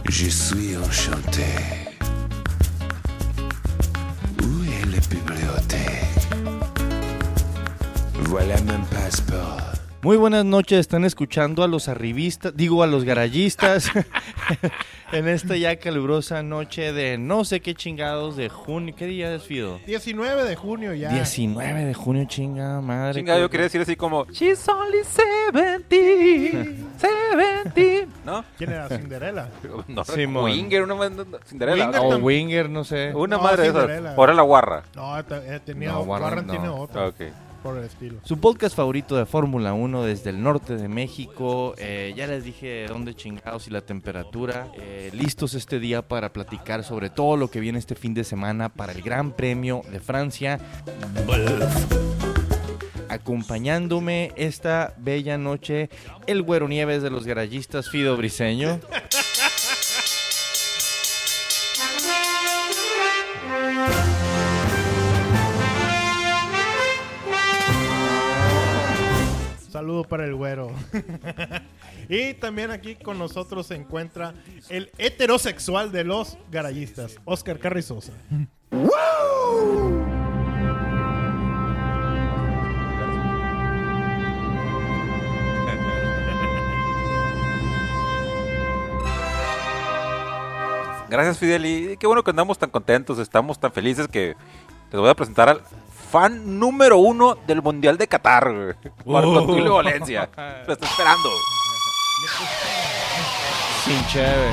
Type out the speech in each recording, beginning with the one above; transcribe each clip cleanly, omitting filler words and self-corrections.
Je suis enchanté. Où est la bibliothèque? Voilà mon passeport. Muy buenas noches, están escuchando a los arribistas, a los garayistas, en esta ya calurosa noche de no sé qué chingados de junio. ¿Qué día es, Fido? 19 de junio ya. 19 de junio, chinga madre. Chinga, yo quería decir así como She's only 17, ¿no? ¿Quién era? ¿Cinderella? No, Simón. Winger, Cinderella. Winger. O Winger, no sé. Una No, madre de Cinderella. esas. Ahora la guarra. No, tenía No, Warren no. tiene otra. Ok. Por el estilo. Su podcast favorito de Fórmula 1 desde el norte de México. Ya les dije dónde chingados y la temperatura. Listos este día para platicar sobre todo lo que viene este fin de semana para el Gran Premio de Francia. Acompañándome esta bella noche, el Güero Nieves de los garayistas, Fido Briseño. Saludo para el güero. Y también aquí con nosotros se encuentra el heterosexual de los garayistas, Oscar Carrizosa. Gracias, Fidel. Y qué bueno que andamos tan contentos, estamos tan felices que les voy a presentar al fan número 1 del Mundial de Qatar, güey. Marco Tulio Valencia. Lo está esperando. Sin cheve.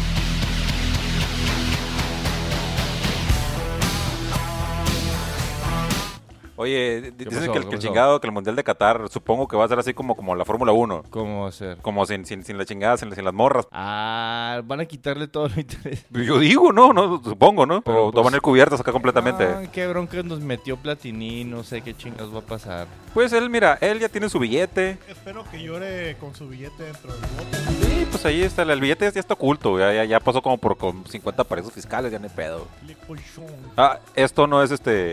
Oye, dicen pasó? que ¿Qué el pasó? chingado, que el Mundial de Qatar, supongo que va a ser así como la Fórmula 1. ¿Cómo va a ser? Como sin la chingada, sin las morras. Van a quitarle todo lo interés. Yo digo, no, supongo, ¿no? Pero, O pues, van a ir cubiertas acá completamente. Ay, qué bronca nos metió Platini, no sé qué chingas va a pasar. Pues él, mira, él ya tiene su billete. Espero que llore con su billete dentro del bote. Sí, pues ahí está, el billete ya está oculto. Ya pasó como por con 50 paraísos fiscales, ya no hay pedo. Esto no es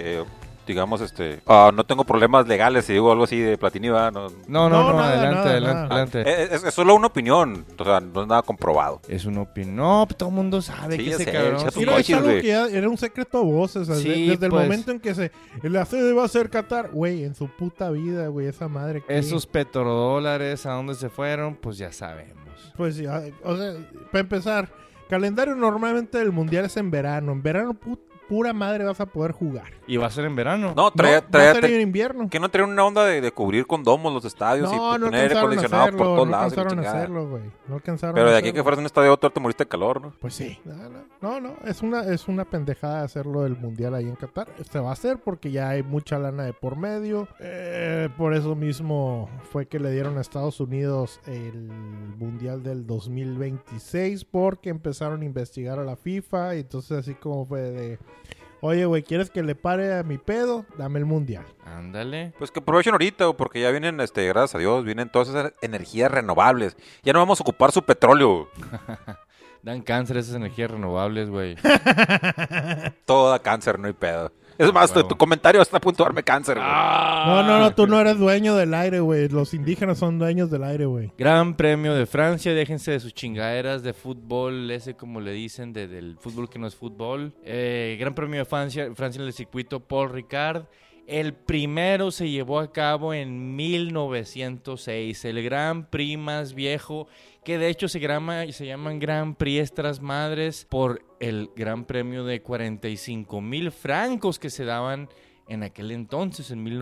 no tengo problemas legales si digo algo así de Platini, ¿va? No. No, nada, adelante. Es solo una opinión, o sea, no es nada comprobado. Es una opinión. No, todo el mundo sabe Sí, que ya ese sé, cabrón. echa tu Mira, es coche, algo güey. que ya era un secreto a voces. O sea, Sí, desde el pues. momento en que la sede va a ser Qatar, güey, en su puta vida, güey, esa madre. que- Esos petrodólares, ¿a dónde se fueron? Pues ya sabemos. Pues ya, o sea, para empezar, calendario normalmente del mundial es en verano. En verano, pura madre vas a poder jugar. ¿Y va a ser en verano? No, Va a ser en invierno. que no trae una onda de cubrir con domos los estadios y No poner aire alcanzaron a acondicionado por hacerlo, todos no lados. y la alcanzaron a chingada. hacerlo, güey. No alcanzaron Pero a de aquí a que hacerlo. fueras a un estadio otro te moriste de calor, ¿no? Pues sí. No, es una pendejada hacerlo del mundial ahí en Qatar. Se va a hacer porque ya hay mucha lana de por medio. Por eso mismo fue que le dieron a Estados Unidos el mundial del 2026 porque empezaron a investigar a la FIFA y entonces así como fue de... Oye, güey, ¿quieres que le pare a mi pedo? Dame el mundial. Ándale. Pues que aprovechen ahorita, porque ya vienen, gracias a Dios, vienen todas esas energías renovables. Ya no vamos a ocupar su petróleo. Dan cáncer esas energías renovables, güey. Todo da cáncer, no hay pedo. Es más, Huevo. tu comentario está a punto de darme cáncer, güey. No, tú no eres dueño del aire, güey. Los indígenas son dueños del aire, güey. Gran Premio de Francia, déjense de sus chingaderas de fútbol, ese como le dicen, del fútbol que no es fútbol. Gran Premio de Francia en el circuito Paul Ricard. El primero se llevó a cabo en 1906, el Gran Prix más viejo, que de hecho se llaman Gran Prix Estras Madres por el Gran Premio de 45,000 francos que se daban en aquel entonces, en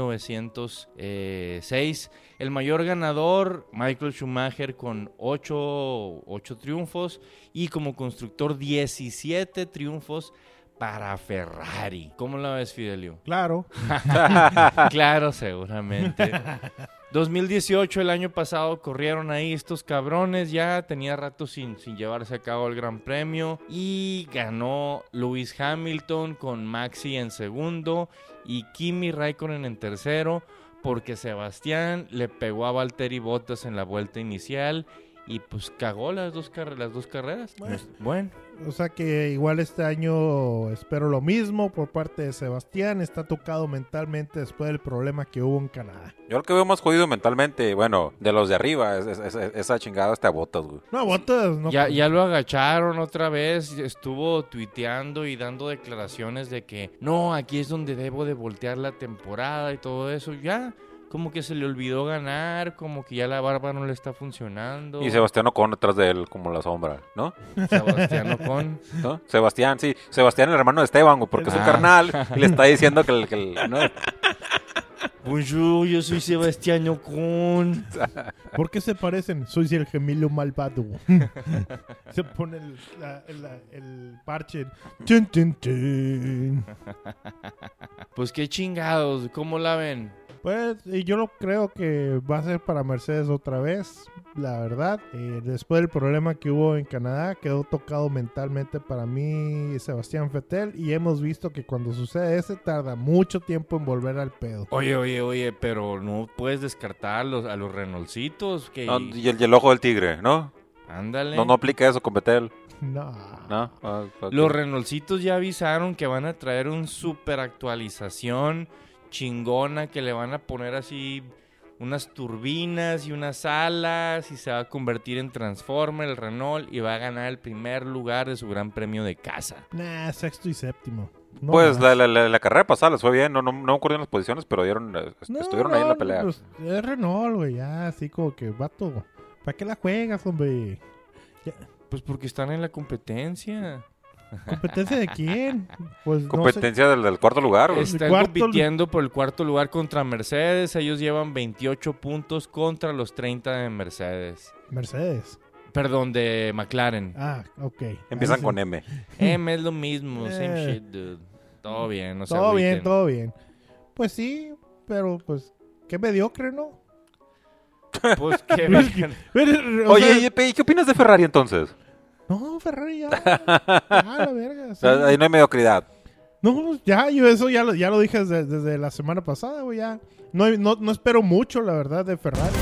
1906. El mayor ganador, Michael Schumacher, con 8 triunfos y como constructor 17 triunfos para Ferrari. ¿Cómo la ves, Fidelio? Claro. Claro, seguramente. 2018, el año pasado, corrieron ahí estos cabrones. Ya tenía rato sin llevarse a cabo el Gran Premio. Y ganó Lewis Hamilton con Maxi en segundo y Kimi Raikkonen en tercero, porque Sebastián le pegó a Valtteri Bottas en la vuelta inicial y pues cagó las dos carreras. Bueno. Bueno. O sea que igual este año espero lo mismo por parte de Sebastián. Está tocado mentalmente después del problema que hubo en Canadá. Yo lo que veo más jodido mentalmente, bueno, de los de arriba, esa chingada hasta Bottas, güey. No, Bottas no. Ya lo agacharon otra vez, estuvo tuiteando y dando declaraciones de que no, aquí es donde debo de voltear la temporada y todo eso. Ya, como que se le olvidó ganar, como que ya la barba no le está funcionando. Y Sebastián Ocon detrás de él como la sombra, ¿no? Sebastián Ocon. ¿No? Sebastián, el hermano de Esteban, güey, porque es un carnal y le está diciendo que ¿no? Bonjour, yo soy Sebastián Ocon. ¿Por qué se parecen? Soy el gemelo malvado. Se pone el parche. Tun, tun, tun. Pues qué chingados, ¿cómo la ven? Pues y yo lo creo que va a ser para Mercedes otra vez, la verdad. Después del problema que hubo en Canadá, quedó tocado mentalmente para mí Sebastián Vettel. Y hemos visto que cuando sucede eso, tarda mucho tiempo en volver al pedo. Oye, pero no puedes descartar a los Renaultsitos. Que... No, y el ojo del tigre, ¿no? Ándale. No aplica eso con Vettel. No. ¿No? Okay. Los Renaultsitos ya avisaron que van a traer un super actualización chingona, que le van a poner así unas turbinas y unas alas y se va a convertir en Transformer el Renault y va a ganar el primer lugar de su gran premio de casa. Nah, sexto y séptimo. No Pues más. la carrera pasada les fue bien, no me acuerdo en las posiciones, pero estuvieron ahí en la pelea. Pues, es Renault, güey, ya, así como que, vato, ¿para qué la juegas, hombre? Ya, Pues porque están en la competencia. ¿competencia de quién? Pues Competencia del cuarto lugar, güey. Están compitiendo por el cuarto lugar contra Mercedes. Ellos llevan 28 puntos contra los 30 de Mercedes. Mercedes. Perdón, de McLaren. Ah, ok. Empiezan Ahí con sí. M. Es lo mismo, same shit, dude. Todo bien, no se Todo bien, agüiten. todo bien. Pues sí, pero pues, qué mediocre, ¿no? Pues qué verga. O Oye, sea, ¿y qué opinas de Ferrari entonces? no, Ferrari ya. Ya, la verga. Sí. Ahí no hay mediocridad. No, ya, yo eso ya lo dije desde la semana pasada, güey, ya. No espero mucho, la verdad, de Ferrari.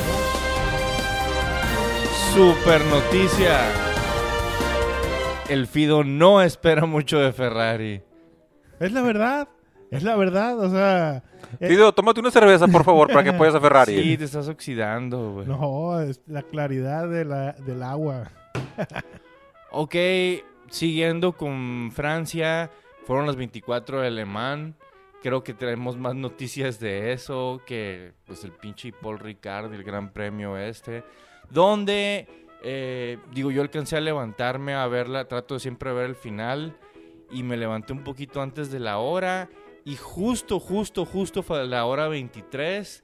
Super noticia. El Fido no espera mucho de Ferrari. Es la verdad, o sea... Fido, tómate una cerveza, por favor, para que apoyes a Ferrari. Sí, te estás oxidando, güey. No, es la claridad del agua. Ok, siguiendo con Francia, fueron las 24 de Le Mans. Creo que tenemos más noticias de eso que pues el pinche Paul Ricard del Gran Premio donde, yo alcancé a levantarme a verla, trato de siempre ver el final y me levanté un poquito antes de la hora y justo fue a la hora 23,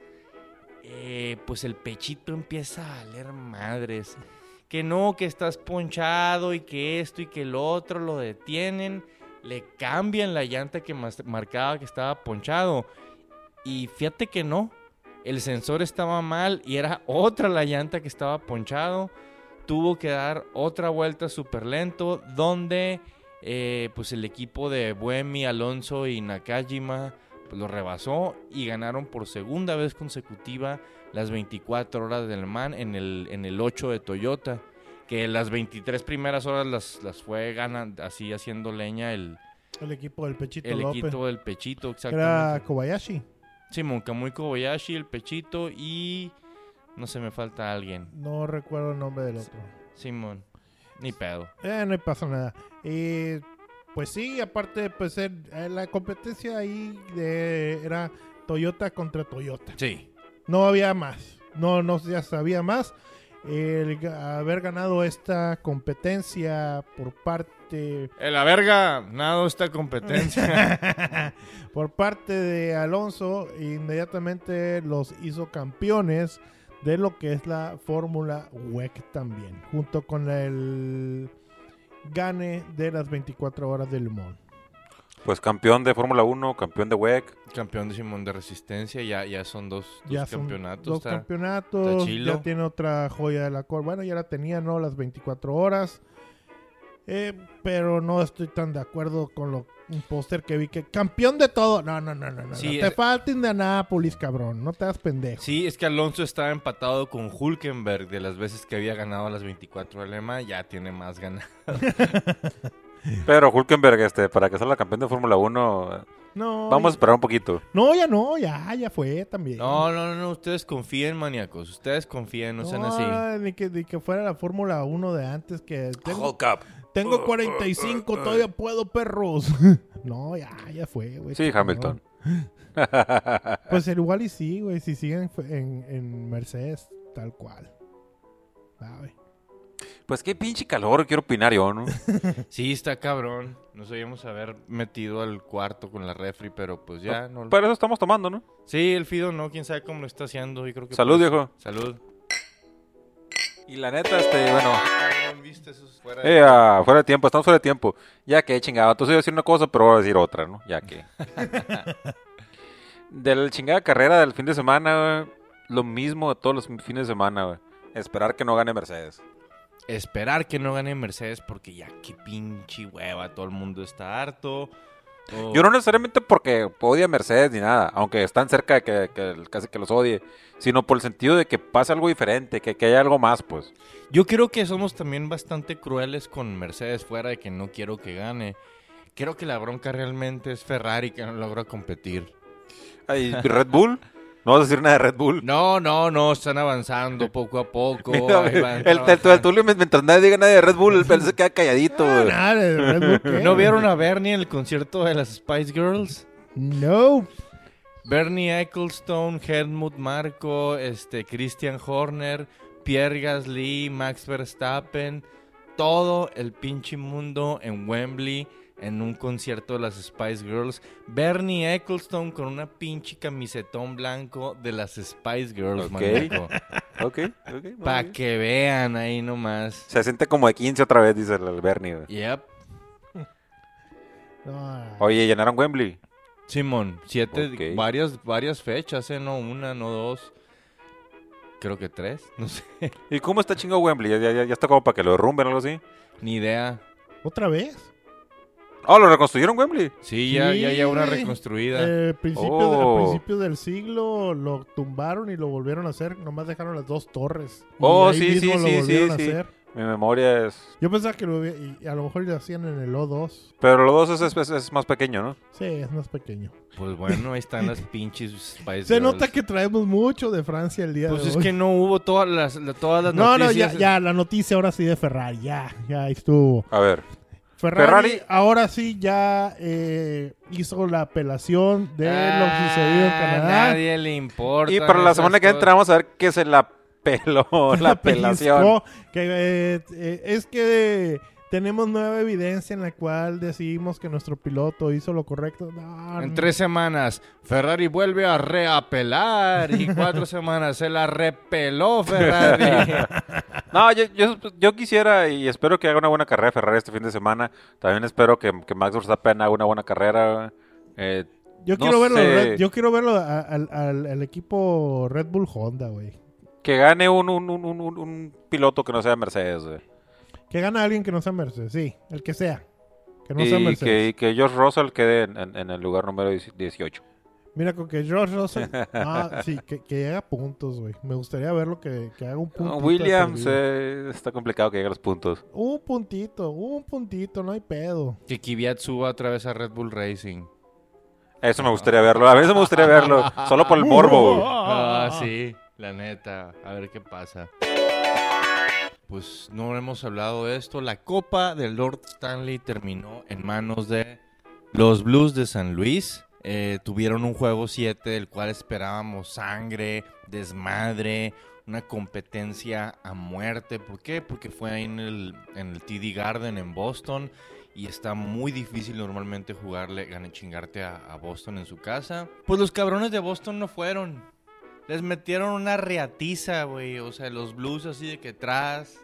pues el pechito empieza a valer madres. Que no, que estás ponchado y que esto y que lo otro, lo detienen, le cambian la llanta que marcaba que estaba ponchado. Y fíjate que no, el sensor estaba mal y era otra la llanta que estaba ponchado. Tuvo que dar otra vuelta súper lento, donde pues el equipo de Buemi, Alonso y Nakajima pues lo rebasó y ganaron por segunda vez consecutiva las 24 horas del Le Mans en el 8 de Toyota, que las 23 primeras horas las fue ganando, así haciendo leña el equipo del Pechito equipo López. del Pechito, Era exactamente. Kobayashi. Simón, Kamui Kobayashi, el Pechito y no se me falta alguien. No recuerdo el nombre del otro. Simón, ni pedo. No pasa nada. Pues sí, aparte, pues la competencia ahí era Toyota contra Toyota. Sí. No había más. No ya sabía más. El haber ganado esta competencia por parte... En la verga, nada esta competencia. por parte de Alonso, inmediatamente los hizo campeones de lo que es la Fórmula WEC también, junto con el gane de las 24 horas de Le Mans. Pues campeón de Fórmula 1, campeón de WEC. Campeón de Simón de Resistencia, ya son dos Ya son campeonatos. dos está campeonatos, 2 campeonatos, está. Está chilo. campeonatos, está- está chilo. ya tiene otra joya de la corona. Bueno, ya la tenía, ¿no? Las 24 horas. Pues sí, aparte, pues ya la competencia ahí de era Toyota contra Toyota. Pero no estoy tan de acuerdo con un póster que vi que campeón de todo. No. Sí, Te falta Indianápolis, cabrón. No te hagas pendejo. Sí, es que Alonso estaba empatado con Hülkenberg de las veces que había ganado las 24 Alemania, ya tiene más ganas. Pero Hülkenberg, para que sea la campeón de Fórmula 1, No, vamos a esperar un poquito. no, ya fue también. No, ustedes confíen, maníacos, ustedes confíen, no sean así. Ni que fuera la Fórmula 1 de antes que Hulk up. tengo 45, todavía puedo, perros. No, ya fue, güey. Sí, Hamilton. Pues igual y sí, güey, si siguen en Mercedes, tal cual. ¿Sabe? Pues qué pinche calor, quiero opinar yo, ¿no? Sí, está cabrón. Nos debíamos haber metido al cuarto con la refri, pero pues ya no. Para eso estamos tomando, ¿no? Sí, el Fido no, quién sabe cómo lo está haciendo. Yo creo que Salud, viejo. Salud. Y la neta, bueno... ¿Viste? Eso es fuera de tiempo, estamos fuera de tiempo. Ya que, chingado, entonces iba a decir una cosa, pero voy a decir otra, ¿no? Ya que... De la chingada carrera del fin de semana, güey, lo mismo de todos los fines de semana, güey. Esperar que no gane Mercedes. Esperar que no gane Mercedes porque ya qué pinche hueva, todo el mundo está harto. Yo no necesariamente porque odie a Mercedes ni nada, aunque están cerca de que casi que los odie, sino por el sentido de que pase algo diferente, que haya algo más, pues. Yo creo que somos también bastante crueles con Mercedes, fuera de que no quiero que gane. Creo que la bronca realmente es Ferrari, que no logra competir. ¿Y Red Bull? ¿No vas a decir nada de Red Bull? No, están avanzando poco a poco. Ahí van el Tulio, mientras nadie diga nada de Red Bull, él se queda calladito, güey. Nada de Red Bull, ¿qué? ¿No vieron a Bernie en el concierto de las Spice Girls? No. Bernie Ecclestone, Helmut Marko, Christian Horner, Pierre Gasly, Max Verstappen, todo el pinche mundo en Wembley en un concierto de las Spice Girls. Bernie Ecclestone con una pinche camisetón blanco de las Spice Girls, maníaco. Ok. Para que vean ahí nomás. Se siente como de 15 otra vez, dice el Bernie, güey. Yep. No. Oye, ¿llenaron Wembley? Simón, 7, Ok. varias fechas, no una, no dos. Creo que 3, no sé. ¿Y cómo está chingado Wembley? ¿Ya está como para que lo derrumben o algo así? Ni idea. ¿Otra vez? Oh, ¿lo reconstruyeron Wembley? Sí, ya una reconstruida. Al Oh. principio del siglo lo tumbaron y lo volvieron a hacer. Nomás dejaron las dos torres. Y Oh, ahí sí, mismo sí, lo sí, volvieron a sí. hacer. Mi memoria es... Yo pensaba que y a lo mejor lo hacían en el O2. Pero los dos es más pequeño, ¿no? Sí, es más pequeño. Pues bueno, ahí están las pinches Spice Se Girls. nota que traemos mucho de Francia el día Pues de es hoy. que no hubo todas las No, noticias. ya, la noticia ahora sí de Ferrari. Ya estuvo. A ver. Ferrari ahora sí ya hizo la apelación de lo sucedido en Canadá. Nadie le importa. Y para la semana que entra vamos a ver qué se la peló, la apelación. Pellizcó, que es que tenemos nueva evidencia en la cual decidimos que nuestro piloto hizo lo correcto. No, En 3 semanas, Ferrari vuelve a reapelar. Y 4 semanas se la repeló Ferrari. No, yo quisiera y espero que haga una buena carrera Ferrari este fin de semana. También espero que Max Verstappen haga una buena carrera. Yo no quiero verlo, sé. yo quiero verlo al equipo Red Bull Honda, güey. Que gane un piloto que no sea Mercedes, güey. Que gane alguien que no sea Mercedes, sí, el que sea. Que no sea Mercedes. que George Russell quede en el lugar número 18. Mira, con que George Russell, sí, que haga puntos, güey. Me gustaría verlo que haga un puntito. Williams está complicado que llegue a los puntos. Un puntito, no hay pedo. Que Kvyat suba otra vez a Red Bull Racing. Eso me gustaría verlo. A mí eso me gustaría verlo. Solo por el morbo, güey. Sí, la neta. A ver qué pasa. Pues no hemos hablado de esto. La Copa del Lord Stanley terminó en manos de los Blues de San Luis. Tuvieron un juego 7 del cual esperábamos sangre, desmadre, una competencia a muerte. ¿Por qué? Porque fue ahí en el TD Garden en Boston y está muy difícil normalmente chingarte a Boston en su casa. Pues los cabrones de Boston no fueron. Les metieron una reatiza, güey. O sea, los Blues así de que tras.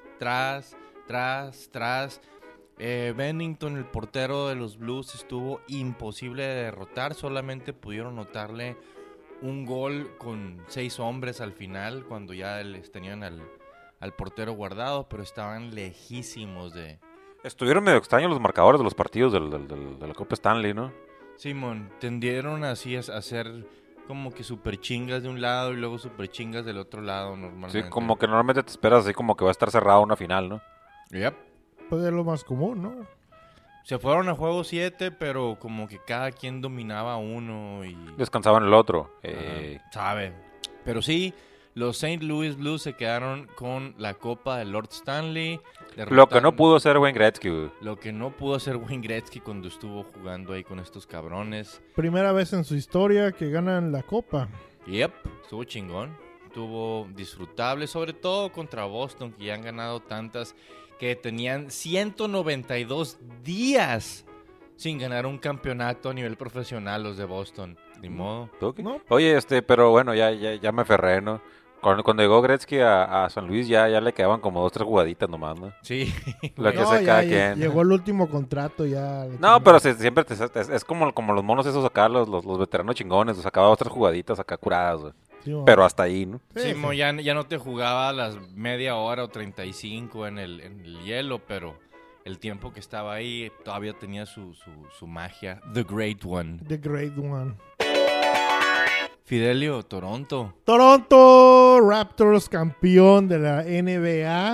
Bennington, el portero de los Blues, estuvo imposible de derrotar. Solamente pudieron notarle un gol con 6 hombres al final, cuando ya les tenían al portero guardado, pero estaban lejísimos de Estuvieron medio extraños los marcadores de los partidos de la Copa Stanley, ¿no? Simón, tendieron así a hacer como que super chingas de un lado y luego super chingas del otro lado normalmente. Sí, como que normalmente te esperas así como que va a estar cerrada una final, ¿no? Yep. Pues es lo más común, ¿no? Se fueron a juego 7, pero como que cada quien dominaba uno y... Descansaban el otro. Sabe. Pero sí, los St. Louis Blues se quedaron con la Copa de Lord Stanley. Lo que no pudo hacer Wayne Gretzky, güey. Lo que no pudo hacer Wayne Gretzky cuando estuvo jugando ahí con estos cabrones. Primera vez en su historia que ganan la copa. Yep, estuvo chingón. Estuvo disfrutable, sobre todo contra Boston, que ya han ganado tantas, que tenían 192 días sin ganar un campeonato a nivel profesional los de Boston. Ni modo. ¿Tú qué? No. Oye, pero bueno, ya me ferré, ¿no? Cuando llegó Gretzky a San Luis ya le quedaban como 2-3 jugaditas nomás, ¿no? Sí. Lo que No, sea ya cada quien. llegó el último contrato ya. No, pero siempre es como los monos esos acá, los veteranos chingones, los sacaba 2-3 jugaditas acá curadas, güey. Sí, bueno. Pero hasta ahí, ¿no? Sí, Simo, sí. ya no te jugaba las media hora o 35 en el hielo, pero el tiempo que estaba ahí todavía tenía su magia. The Great One. The Great One. Fidelio, Toronto. Toronto Raptors, campeón de la NBA.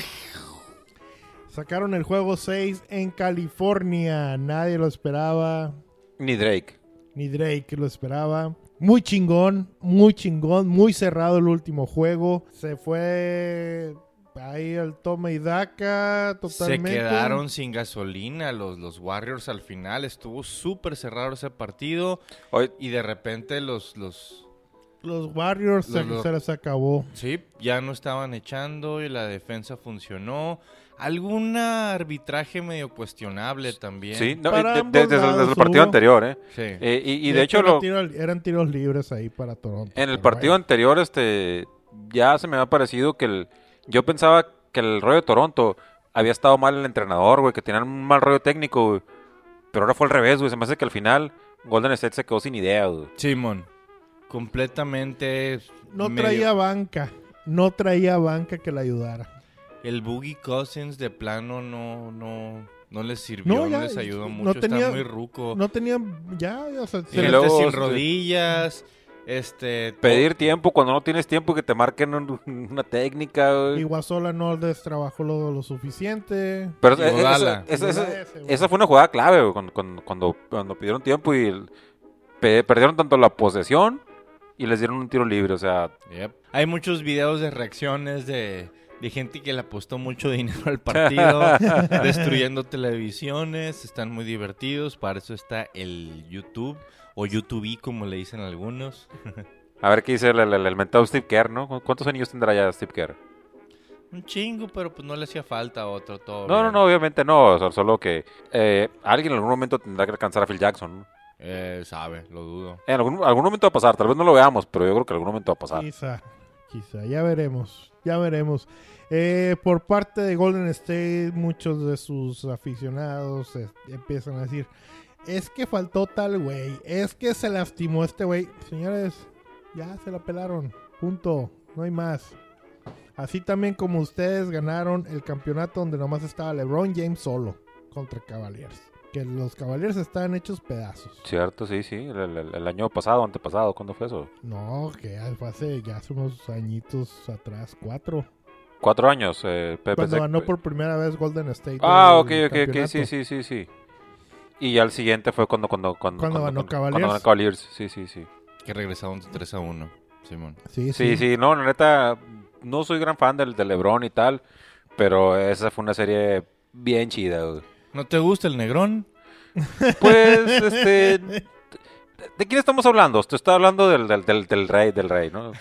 Sacaron el juego 6 en California. Nadie lo esperaba. Ni Drake. Ni Drake lo esperaba. Muy chingón, muy cerrado el último juego. Se fue ahí el toma y daca totalmente. Se quedaron sin gasolina los Warriors al final. Estuvo súper cerrado ese partido. Hoy, Y de repente los Warriors se les acabó. sí, ya no estaban echando y la defensa funcionó. Algún arbitraje medio cuestionable también. sí, no, Para ambos desde lados el partido hubo. anterior, ¿eh? Sí. Y de hecho, eran tiros libres ahí para Toronto. en el pero partido bueno. anterior, ya se me había parecido que yo pensaba que el rollo de Toronto había estado mal el entrenador, güey, que tenían un mal rollo técnico, güey. Pero ahora fue al revés, güey. Se me hace que al final Golden State se quedó sin idea, güey. Simón, completamente No medio- traía banca. No traía banca que le ayudara. El Boogie Cousins de plano no les sirvió, No, no, ya, les ayudó no mucho, tenía- está muy ruco. No tenían ya, o sea, Y se luego, sin este, rodillas, Pedir tiempo cuando no tienes tiempo y que te marquen una técnica, güey. Iguazola no les trabajó lo suficiente. Pero y Iguodala. esa fue una jugada clave, güey, cuando pidieron tiempo y perdieron tanto la posesión y les dieron un tiro libre, o sea... Yep. Hay muchos videos de reacciones de gente que le apostó mucho dinero al partido, destruyendo televisiones, están muy divertidos, para eso está el YouTube, o YouTube como le dicen algunos. A ver qué dice el mentado Steve Kerr, ¿no? ¿Cuántos años tendrá ya Steve Kerr? Un chingo, pero pues no le hacía falta otro, todo No, bien. no, obviamente no, solo que alguien en algún momento tendrá que alcanzar a Phil Jackson, ¿no? Sabe, lo dudo. En algún momento va a pasar, tal vez no lo veamos, pero yo creo que en algún momento va a pasar. Quizá, ya veremos. Por parte de Golden State, muchos de sus aficionados empiezan a decir, es que faltó tal güey, es que se lastimó este güey. Señores, ya se la pelaron, punto, no hay más. Así también como ustedes ganaron el campeonato donde nomás estaba LeBron James solo contra Cavaliers. Que los Cavaliers están hechos pedazos. Cierto, sí, el año pasado, antepasado, ¿cuándo fue eso? No, que fue hace unos añitos atrás, 4. 4 años. Cuando ganó por primera vez Golden State. Ok, el ok, campeonato. sí. Y ya el siguiente fue cuando ganó Cavaliers. Cuando ganó Cavaliers, sí. Que regresaron de 3-1, Simón. Sí. No, la neta, no soy gran fan del LeBron y tal, pero esa fue una serie bien chida, güey. ¿No te gusta el negrón? Pues, ¿de quién estamos hablando? Te está hablando del rey, ¿no?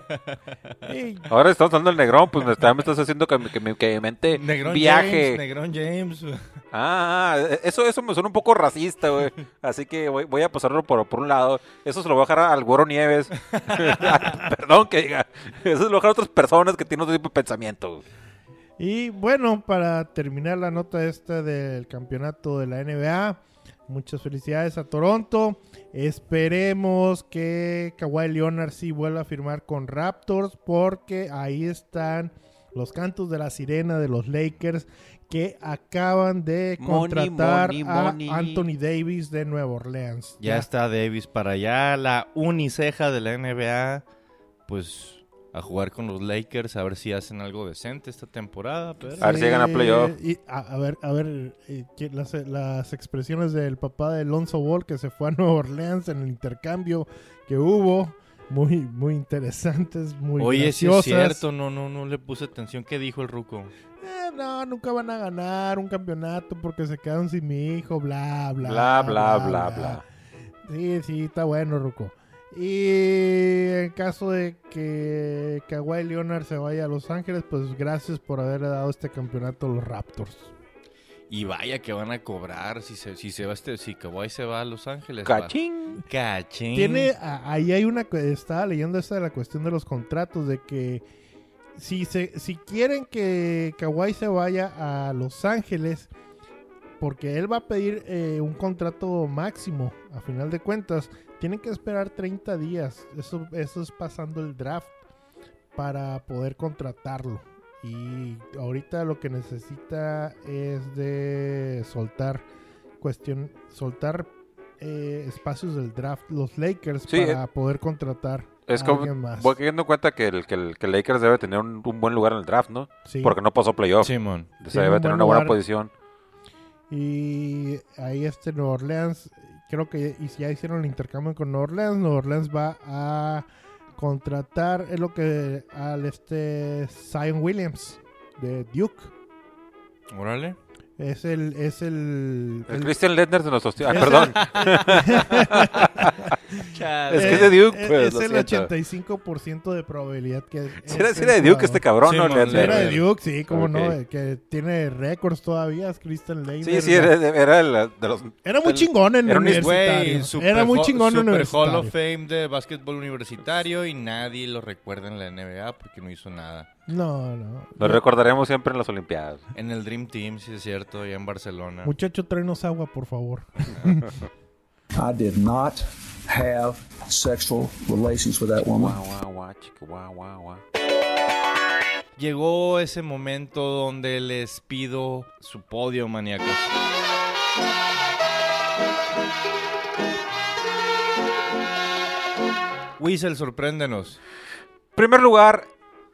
Sí, Ahora estamos hablando del Negrón, pues me estás haciendo que mi mente Negrón viaje. Negrón James. Eso me suena un poco racista, güey. Así que voy a pasarlo por un lado. Eso se lo voy a dejar al Güero Nieves. Perdón que diga. Eso se lo voy a dejar a otras personas que tienen otro tipo de pensamiento, güey. Y bueno, para terminar la nota esta del campeonato de la NBA, muchas felicidades a Toronto. Esperemos que Kawhi Leonard sí vuelva a firmar con Raptors, porque ahí están Los cantos de la sirena de los Lakers que acaban de Money, contratar money, a money. Anthony Davis de Nueva Orleans. Ya está Davis para allá, la uniceja de la NBA, pues a jugar con los Lakers, a ver si hacen algo decente esta temporada. Pero... A ver si llegan a playoff. Y a ver, las expresiones del papá de Lonzo Ball que se fue a Nueva Orleans en el intercambio que hubo, muy interesantes, muy Oye, sí graciosas. es cierto, no le puse atención. ¿Qué dijo el ruco? No, nunca van a ganar un campeonato porque se quedaron sin mi hijo, bla, bla, Bla, bla, bla, bla. Sí, está bueno, ruco. Y en caso de que Kawhi Leonard se vaya a Los Ángeles, pues gracias por haber dado este campeonato a los Raptors. Y vaya que van a cobrar si Kawhi se va a Los Ángeles. Cachín. Cachín. Ahí hay estaba leyendo esta de la cuestión de los contratos, de que si quieren que Kawhi se vaya a Los Ángeles, porque él va a pedir un contrato máximo, a final de cuentas, tienen que esperar 30 días. Eso es pasando el draft para poder contratarlo. Y ahorita lo que necesita es de soltar espacios del draft los Lakers, Sí, para poder contratar Es a como, alguien más. voy cayendo en cuenta que el Lakers debe tener un buen lugar en el draft, ¿no? Sí. Porque no pasó playoff. Simón. O sea, Tiene debe un tener buen una buena lugar. posición. Y ahí Nueva Orleans, creo que ya hicieron el intercambio con Nueva Orleans va a contratar al Zion Williams de Duke. Órale. Es el El Christian Ledner de nuestros tíos. Es Perdón. Es que es de Duke, pues, es lo el siento. 85% de probabilidad que Si era de Duke este cabrón, ¿no? Simón, Ledner. Era de Duke, sí, cómo Ok. no, que tiene récords todavía, es Christian Ledner. Sí, era de los... Era muy chingón en era un universitario. Era muy chingón en Super universitario. Hall of Fame de básquetbol universitario y nadie lo recuerda en la NBA porque no hizo nada. No. Lo recordaremos siempre en las Olimpiadas. En el Dream Team, sí es cierto, allá en Barcelona. Muchacho, tráenos agua, por favor. I did not have sexual relations with that woman. Guau, guau, guau, chico, guau, guau, guau. Llegó ese momento donde les pido su podio, maníacos. Whistle, sorpréndenos. Primer lugar,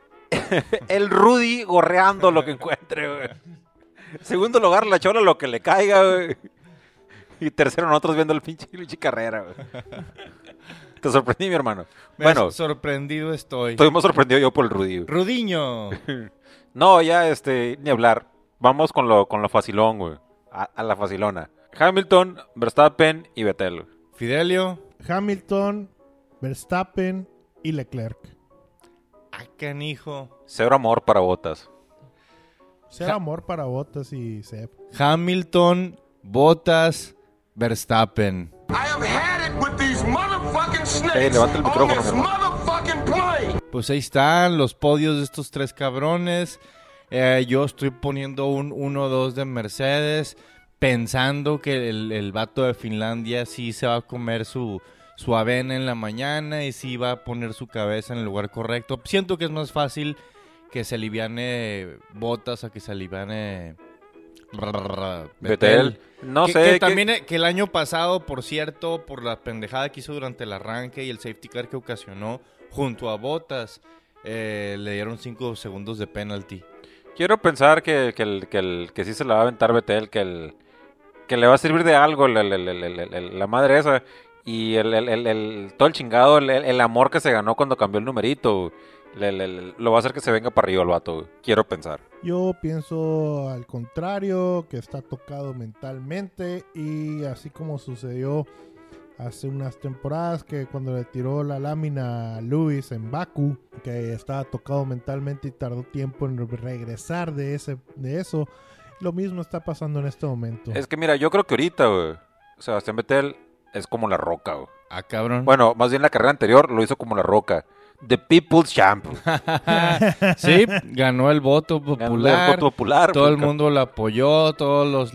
el Rudy gorreando lo que encuentre, güey. Segundo lugar, la Chola lo que le caiga, güey. Y tercero, nosotros viendo el pinche carrera, güey. Te sorprendí, mi hermano. Bueno, Sorprendido estoy. estoy más sorprendido yo por el Rudy, güey. Rudiño. No, ya, ni hablar. Vamos con lo facilón, güey. A la facilona. Hamilton, Verstappen y Vettel. Fidelio. Hamilton, Verstappen y Leclerc. Canijo. Cero amor para Bottas. Será amor para Bottas y Seb. Hamilton, Bottas, Verstappen. I have had it with these motherfucking snakes levanta el micrófono, on this mi hermano. motherfucking plane. Pues ahí están los podios de estos tres cabrones. Yo estoy poniendo un 1-2 de Mercedes, pensando que el vato de Finlandia sí se va a comer su avena en la mañana y sí va a poner su cabeza en el lugar correcto. Siento que es más fácil que se aliviane Bottas a que se aliviane Vettel. No que, sé. que ¿qué- también que el año pasado, por cierto, por la pendejada que hizo durante el arranque y el safety car que ocasionó junto a Bottas, le dieron 5 segundos de penalty. Quiero pensar que sí se la va a aventar Vettel, que le va a servir de algo la madre esa. Y todo el chingado, el amor que se ganó cuando cambió el numerito, lo va a hacer que se venga para arriba el vato, güey. Quiero pensar. Yo pienso al contrario, que está tocado mentalmente y así como sucedió hace unas temporadas que cuando le tiró la lámina a Lewis en Baku, que estaba tocado mentalmente y tardó tiempo en regresar de eso, lo mismo está pasando en este momento. Es que mira, yo creo que ahorita, güey, Sebastián Vettel es como la Roca, güey. Ah, cabrón. Bueno, más bien la carrera anterior lo hizo como la Roca. The People's Champ. Sí, ganó el voto popular. Ganó el voto popular. Todo el porque- mundo lo apoyó, todos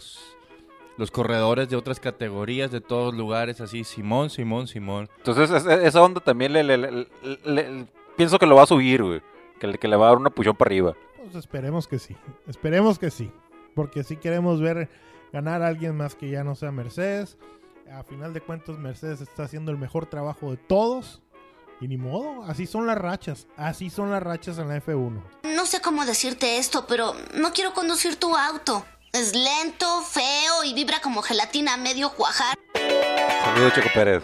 los corredores de otras categorías, de todos lugares, así, Simón. Entonces esa onda también pienso que lo va a subir, güey. que le va a dar una puchón para arriba. Pues esperemos que sí. Esperemos que sí. Porque sí queremos ver ganar a alguien más que ya no sea Mercedes. A final de cuentas, Mercedes está haciendo el mejor trabajo de todos. Y ni modo, así son las rachas. Así son las rachas en la F1. No sé cómo decirte esto, pero no quiero conducir tu auto. Es lento, feo y vibra como gelatina a medio cuajar. Saludos, Checo Pérez.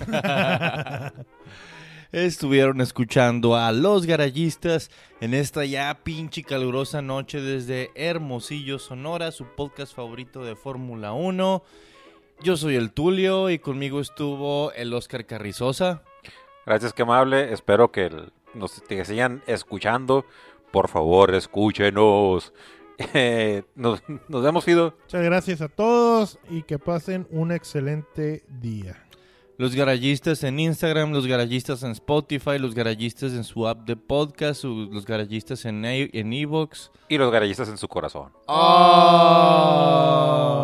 Estuvieron escuchando a Los Garayistas en esta ya pinche calurosa noche desde Hermosillo, Sonora, su podcast favorito de Fórmula 1. Yo soy el Tulio y conmigo estuvo el Oscar Carrizosa. Gracias, que amable. Espero que te sigan escuchando. Por favor, escúchenos. Nos vemos, Fido. Muchas gracias a todos y que pasen un excelente día. Los Garayistas en Instagram, Los Garayistas en Spotify, Los Garayistas en su app de podcast, Los Garayistas en iVoox. Y los garayistas en su corazón. ¡Oh!